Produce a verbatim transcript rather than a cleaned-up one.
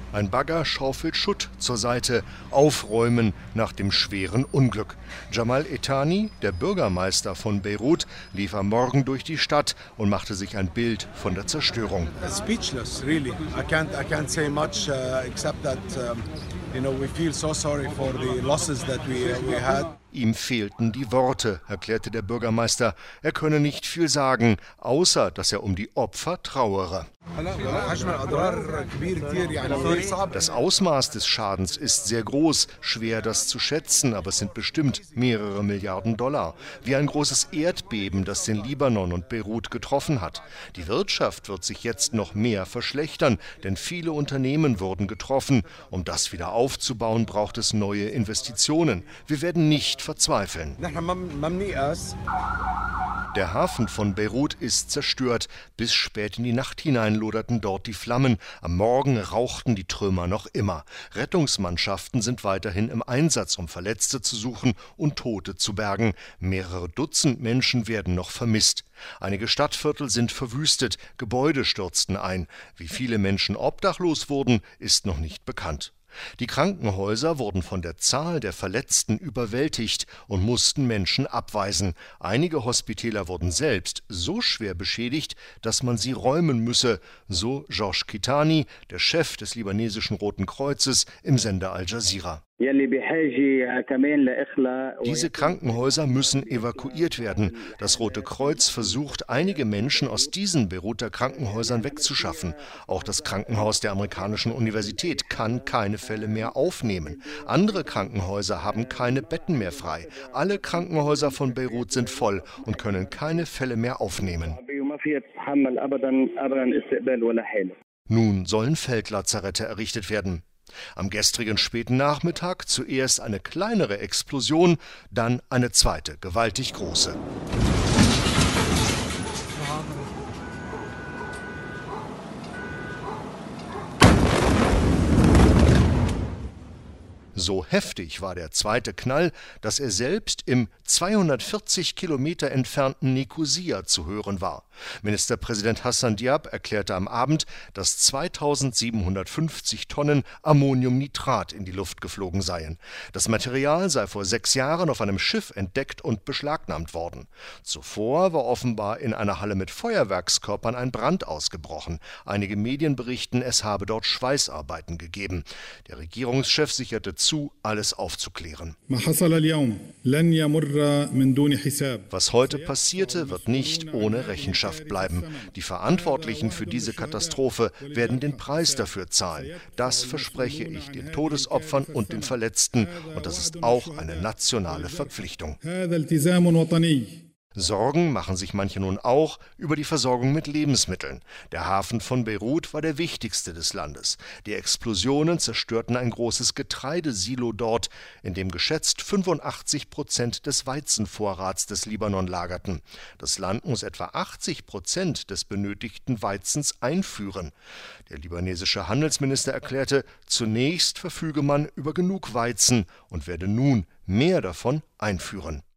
Ein Bagger schaufelt Schutt zur Seite, aufräumen nach dem schweren Unglück. Jamal Ethani, der Bürgermeister von Beirut, lief am Morgen durch die Stadt und machte sich ein Bild von der Zerstörung. Speechless, really. I can't, I can't say much uh, except that um, you know, we feel so sorry for the losses that we, uh, we had. Ihm fehlten die Worte, erklärte der Bürgermeister. Er könne nicht viel sagen, außer dass er um die Opfer trauere. Das Ausmaß des Schadens ist sehr groß, schwer das zu schätzen, aber es sind bestimmt mehrere Milliarden Dollar. Wie ein großes Erdbeben, das den Libanon und Beirut getroffen hat. Die Wirtschaft wird sich jetzt noch mehr verschlechtern, denn viele Unternehmen wurden getroffen. Um das wieder aufzubauen, braucht es neue Investitionen. Wir werden nicht verzweifeln. Der Hafen von Beirut ist zerstört. Bis spät in die Nacht hinein loderten dort die Flammen. Am Morgen rauchten die Trümmer noch immer. Rettungsmannschaften sind weiterhin im Einsatz, um Verletzte zu suchen und Tote zu bergen. Mehrere Dutzend Menschen werden noch vermisst. Einige Stadtviertel sind verwüstet, Gebäude stürzten ein. Wie viele Menschen obdachlos wurden, ist noch nicht bekannt. Die Krankenhäuser wurden von der Zahl der Verletzten überwältigt und mussten Menschen abweisen. Einige Hospitäler wurden selbst so schwer beschädigt, dass man sie räumen müsse, so Georges Kitani, der Chef des libanesischen Roten Kreuzes, im Sender Al Jazeera. Diese Krankenhäuser müssen evakuiert werden. Das Rote Kreuz versucht, einige Menschen aus diesen Beiruter Krankenhäusern wegzuschaffen. Auch das Krankenhaus der amerikanischen Universität kann keine Fälle mehr aufnehmen. Andere Krankenhäuser haben keine Betten mehr frei. Alle Krankenhäuser von Beirut sind voll und können keine Fälle mehr aufnehmen. Nun sollen Feldlazarette errichtet werden. Am gestrigen späten Nachmittag zuerst eine kleinere Explosion, dann eine zweite, gewaltig große. So heftig war der zweite Knall, dass er selbst im zweihundertvierzig Kilometer entfernten Nikosia zu hören war. Ministerpräsident Hassan Diab erklärte am Abend, dass zweitausendsiebenhundertfünfzig Tonnen Ammoniumnitrat in die Luft geflogen seien. Das Material sei vor sechs Jahren auf einem Schiff entdeckt und beschlagnahmt worden. Zuvor war offenbar in einer Halle mit Feuerwerkskörpern ein Brand ausgebrochen. Einige Medien berichten, es habe dort Schweißarbeiten gegeben. Der Regierungschef sicherte zu, alles aufzuklären. Was heute passierte, wird nicht ohne Rechenschaft bleiben. Die Verantwortlichen für diese Katastrophe werden den Preis dafür zahlen. Das verspreche ich den Todesopfern und den Verletzten, und das ist auch eine nationale Verpflichtung. Sorgen machen sich manche nun auch über die Versorgung mit Lebensmitteln. Der Hafen von Beirut war der wichtigste des Landes. Die Explosionen zerstörten ein großes Getreidesilo dort, in dem geschätzt fünfundachtzig Prozent des Weizenvorrats des Libanon lagerten. Das Land muss etwa achtzig Prozent des benötigten Weizens einführen. Der libanesische Handelsminister erklärte, zunächst verfüge man über genug Weizen und werde nun mehr davon einführen.